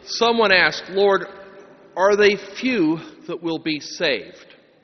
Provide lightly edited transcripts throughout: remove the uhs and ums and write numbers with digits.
Someone asked, Lord, are they few that will be saved?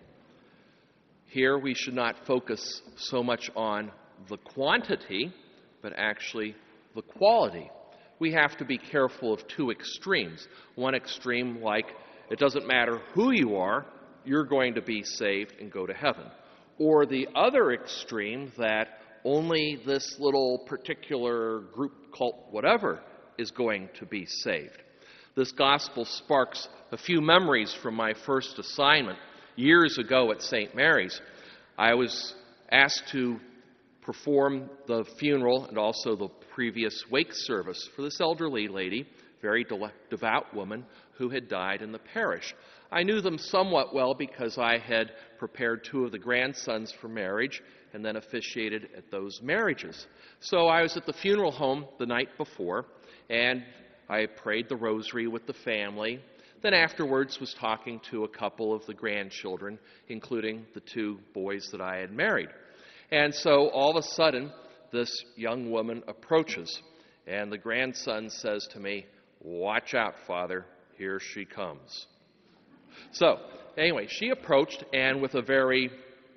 Here we should not focus so much on the quantity, but actually the quality. We have to be careful of two extremes. One extreme, like, it doesn't matter who you are, you're going to be saved and go to heaven. Or the other extreme, that only this little particular group, cult, whatever, is going to be saved. This gospel sparks a few memories from my first assignment years ago at St. Mary's. I was asked to perform the funeral and also the previous wake service for this elderly lady, very devout woman, who had died in the parish. I knew them somewhat well because I had prepared two of the grandsons for marriage and then officiated at those marriages. So I was at the funeral home the night before, and I prayed the rosary with the family. Then afterwards was talking to a couple of the grandchildren, including the two boys that I had married. And so all of a sudden, this young woman approaches, and the grandson says to me, "Watch out, Father, here she comes." So anyway, she approached and with a very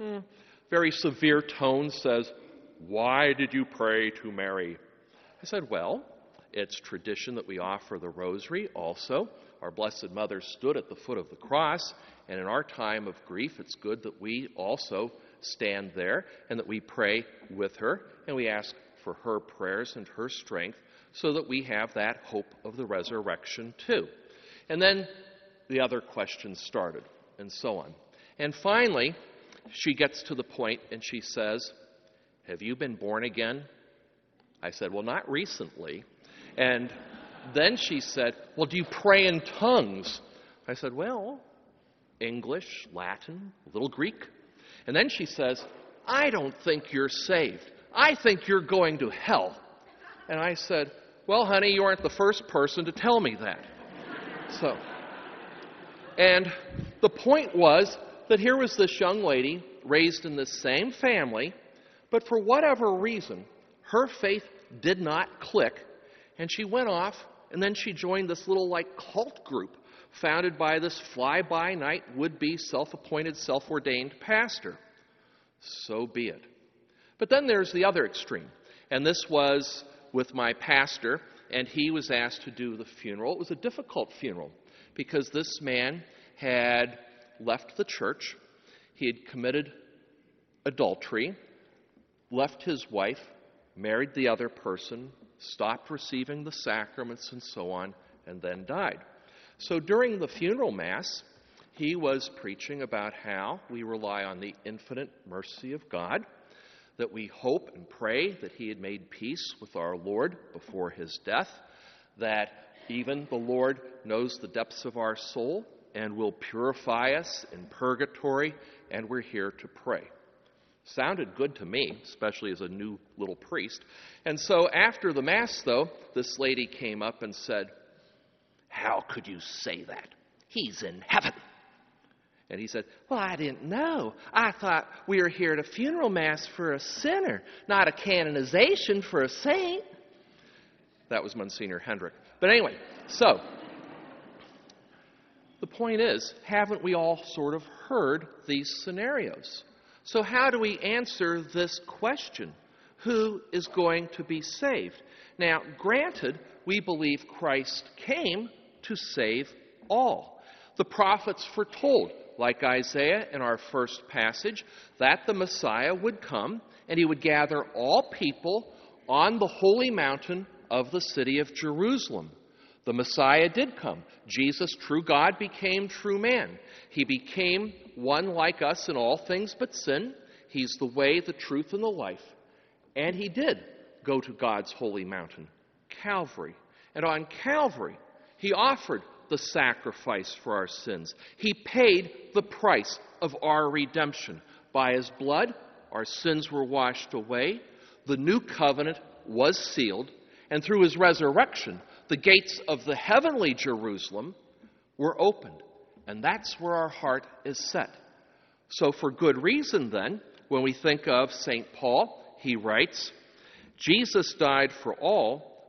severe tone says, "Why did you pray to Mary?" I said, "Well, it's tradition that we offer the rosary also. Our Blessed Mother stood at the foot of the cross, and in our time of grief, it's good that we also stand there and that we pray with her, and we ask for her prayers and her strength so that we have that hope of the resurrection too." And then the other questions started, and so on. And finally, she gets to the point and she says, "Have you been born again?" I said, "Well, not recently." And then she said, "Well, do you pray in tongues?" I said, "Well, English, Latin, a little Greek." And then she says, "I don't think you're saved. I think you're going to hell." And I said, "Well, honey, you aren't the first person to tell me that." And the point was that here was this young lady raised in this same family, but for whatever reason, her faith did not click, and she went off, and then she joined this little cult group founded by this fly-by-night would-be self-appointed, self-ordained pastor. So be it. But then there's the other extreme, and this was with my pastor, and he was asked to do the funeral. It was a difficult funeral because this man had left the church, he had committed adultery, left his wife, married the other person, stopped receiving the sacraments and so on, and then died. So during the funeral mass, he was preaching about how we rely on the infinite mercy of God, that we hope and pray that he had made peace with our Lord before his death, that even the Lord knows the depths of our soul and will purify us in purgatory, and we're here to pray. Sounded good to me, especially as a new little priest. And so after the Mass, though, this lady came up and said, "How could you say that? He's in heaven." And he said, "Well, I didn't know. I thought we were here at a funeral mass for a sinner, not a canonization for a saint." That was Monsignor Hendrick. But anyway, so the point is, haven't we all sort of heard these scenarios? So how do we answer this question? Who is going to be saved? Now, granted, we believe Christ came to save all. The prophets foretold, like Isaiah in our first passage, that the Messiah would come and he would gather all people on the holy mountain of the city of Jerusalem. The Messiah did come. Jesus, true God, became true man. He became one like us in all things but sin. He's the way, the truth, and the life. And he did go to God's holy mountain, Calvary. And on Calvary, he offered the sacrifice for our sins. He paid the price of our redemption. By his blood, our sins were washed away. The new covenant was sealed. And through his resurrection, the gates of the heavenly Jerusalem were opened. And that's where our heart is set. So for good reason, then, when we think of St. Paul, he writes, "Jesus died for all,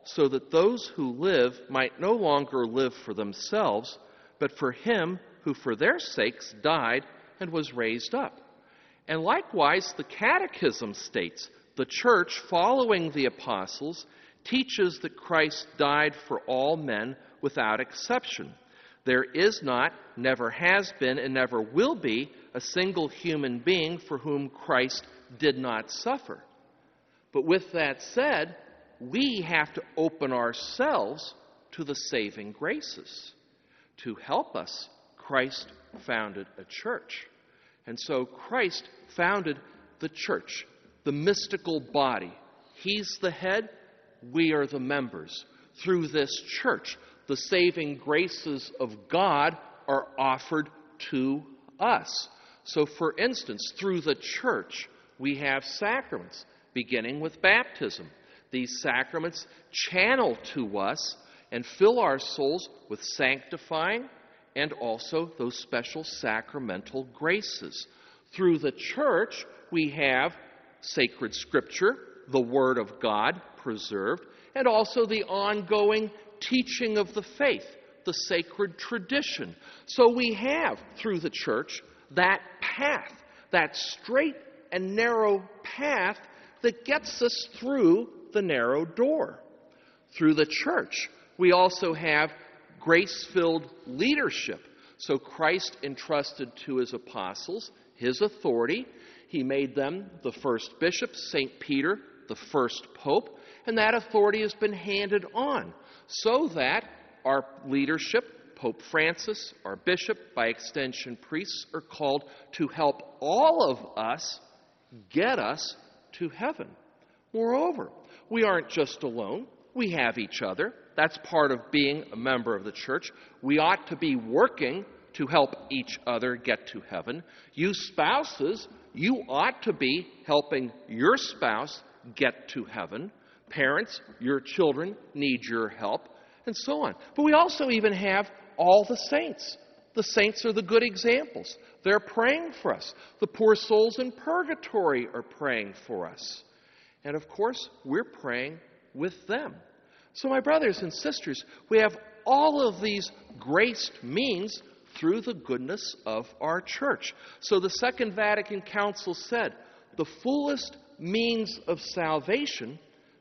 so that those who live might no longer live for themselves, but for him who for their sakes died and was raised up. And likewise, the Catechism states, the Church, following the apostles, teaches that Christ died for all men without exception. There is not, never has been, and never will be a single human being for whom Christ did not suffer. But with that said, we have to open ourselves to the saving graces. To help us, Christ founded a church. And so Christ founded the church, the mystical body. He's the head, we are the members. Through this church, the saving graces of God are offered to us. So, for instance, through the church, we have sacraments, beginning with baptism. These sacraments channel to us and fill our souls with sanctifying and also those special sacramental graces. Through the church, we have sacred scripture, the Word of God preserved, and also the ongoing teaching of the faith, the sacred tradition. So we have, through the church, that path, that straight and narrow path that gets us through the narrow door. Through the church, we also have grace-filled leadership. So Christ entrusted to his apostles his authority. He made them the first bishops, St. Peter, the first pope, and that authority has been handed on so that our leadership, Pope Francis, our bishop, by extension priests, are called to help all of us get us to heaven. Moreover, we aren't just alone. We have each other. That's part of being a member of the church. We ought to be working to help each other get to heaven. You spouses, you ought to be helping your spouse get to heaven. Parents, your children need your help, and so on. But we also even have all the saints. The saints are the good examples. They're praying for us. The poor souls in purgatory are praying for us. And of course, we're praying with them. So my brothers and sisters, we have all of these graced means through the goodness of our church. So the Second Vatican Council said, the fullest means of salvation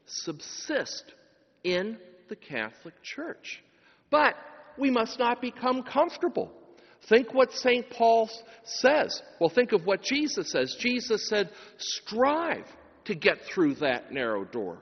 subsist in the Catholic Church. But we must not become comfortable. Think what St. Paul says. Well, think of what Jesus says. Jesus said, strive to get through that narrow door.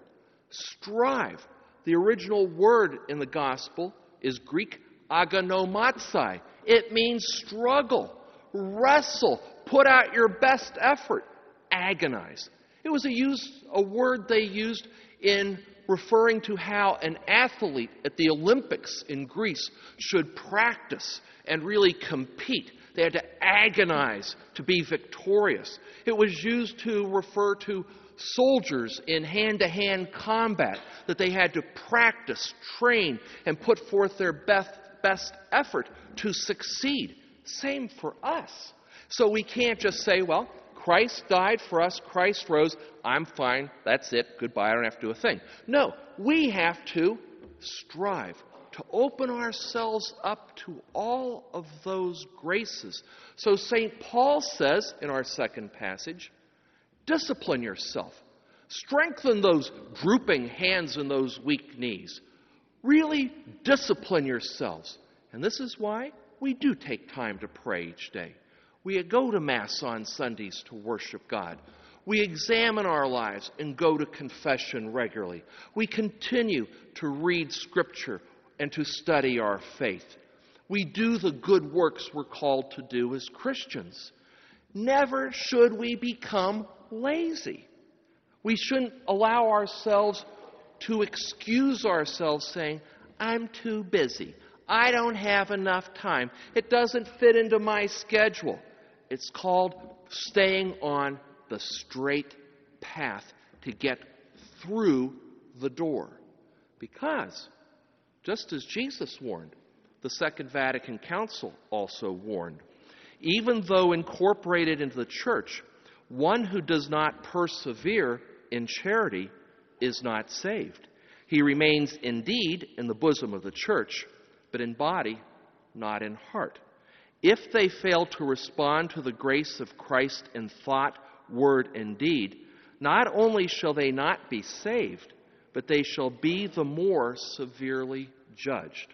Strive. The original word in the gospel is Greek agonomatsai. It means struggle, wrestle, put out your best effort, agonize. It was a word they used in referring to how an athlete at the Olympics in Greece should practice and really compete. They had to agonize to be victorious. It was used to refer to soldiers in hand-to-hand combat, that they had to practice, train, and put forth their best effort to succeed. Same for us. So we can't just say, well, Christ died for us, Christ rose, I'm fine, that's it, goodbye, I don't have to do a thing. No, we have to strive to open ourselves up to all of those graces. So St. Paul says in our second passage, discipline yourself. Strengthen those drooping hands and those weak knees. Really discipline yourselves. And this is why we do take time to pray each day. We go to Mass on Sundays to worship God. We examine our lives and go to confession regularly. We continue to read Scripture and to study our faith. We do the good works we're called to do as Christians. Never should we become lazy. We shouldn't allow ourselves to excuse ourselves saying, I'm too busy. I don't have enough time. It doesn't fit into my schedule. It's called staying on the straight path to get through the door. Because, just as Jesus warned, the Second Vatican Council also warned, even though incorporated into the church, one who does not persevere in charity is not saved. He remains indeed in the bosom of the church, but in body, not in heart. If they fail to respond to the grace of Christ in thought, word, and deed, not only shall they not be saved, but they shall be the more severely judged.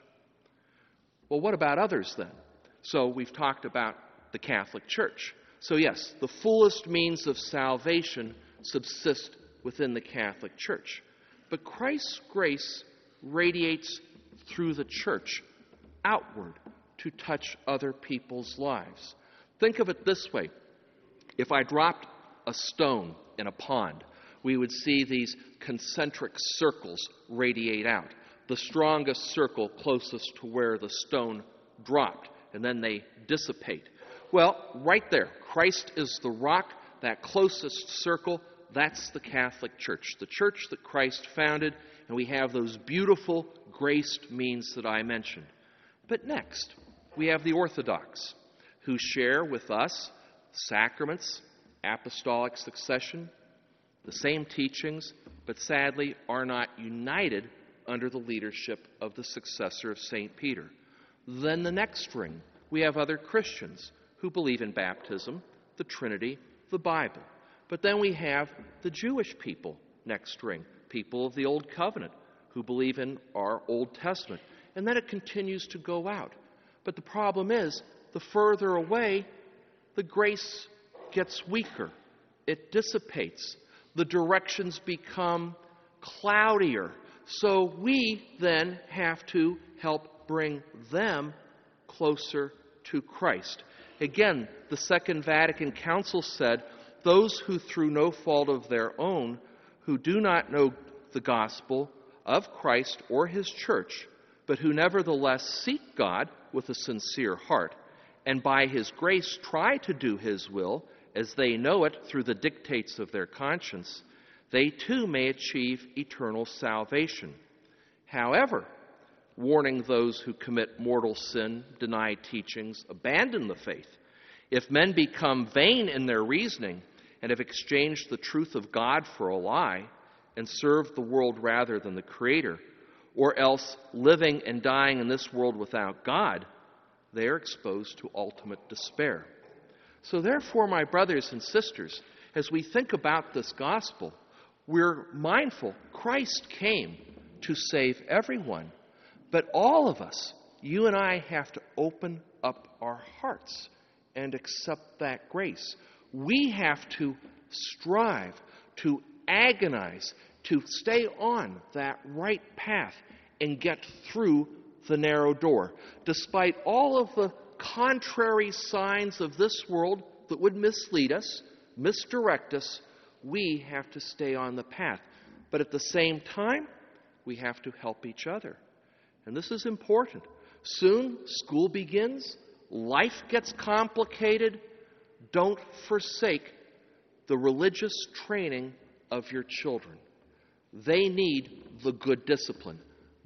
Well, what about others then? So we've talked about the Catholic Church. So yes, the fullest means of salvation subsist within the Catholic Church. But Christ's grace radiates through the church outward to touch other people's lives. Think of it this way. If I dropped a stone in a pond, we would see these concentric circles radiate out. The strongest circle closest to where the stone dropped, and then they dissipate. Well, right there, Christ is the rock, that closest circle, that's the Catholic Church, the church that Christ founded, and we have those beautiful graced means that I mentioned. But next, we have the Orthodox, who share with us sacraments, apostolic succession, the same teachings, but sadly are not united under the leadership of the successor of St. Peter. Then the next ring, we have other Christians who believe in baptism, the Trinity, the Bible. But then we have the Jewish people next ring, people of the Old Covenant who believe in our Old Testament. And then it continues to go out. But the problem is, the further away, the grace gets weaker. It dissipates. The directions become cloudier. So we then have to help bring them closer to Christ. Again, the Second Vatican Council said, those who through no fault of their own, who do not know the gospel of Christ or his church, but who nevertheless seek God with a sincere heart, and by his grace try to do his will, as they know it through the dictates of their conscience, they too may achieve eternal salvation. However, warning those who commit mortal sin, deny teachings, abandon the faith, if men become vain in their reasoning and have exchanged the truth of God for a lie and serve the world rather than the Creator, or else living and dying in this world without God, they are exposed to ultimate despair. So therefore, my brothers and sisters, as we think about this gospel, we're mindful Christ came to save everyone, but all of us, you and I, have to open up our hearts and accept that grace. We have to strive, to agonize, to stay on that right path and get through the narrow door. Despite all of the contrary signs of this world that would mislead us, misdirect us, we have to stay on the path. But at the same time, we have to help each other. And this is important. Soon, school begins. Life gets complicated. Don't forsake the religious training of your children. They need the good discipline.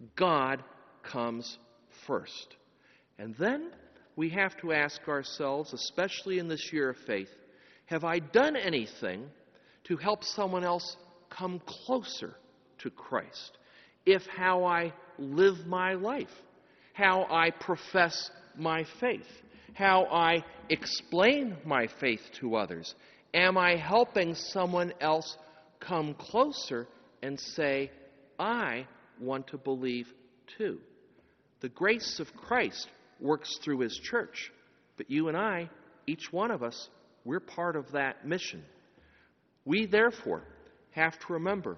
God comes first. And then we have to ask ourselves, especially in this year of faith, have I done anything to help someone else come closer to Christ? If how I live my life, how I profess my faith, how I explain my faith to others, am I helping someone else come closer and say, I want to believe too? The grace of Christ works through his church, but you and I, each one of us, we're part of that mission. We, therefore, have to remember,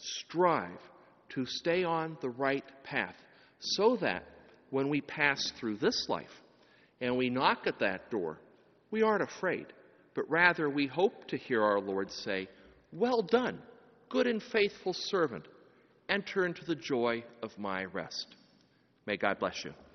strive to stay on the right path so that when we pass through this life and we knock at that door, we aren't afraid, but rather we hope to hear our Lord say, well done, good and faithful servant. Enter into the joy of my rest. May God bless you.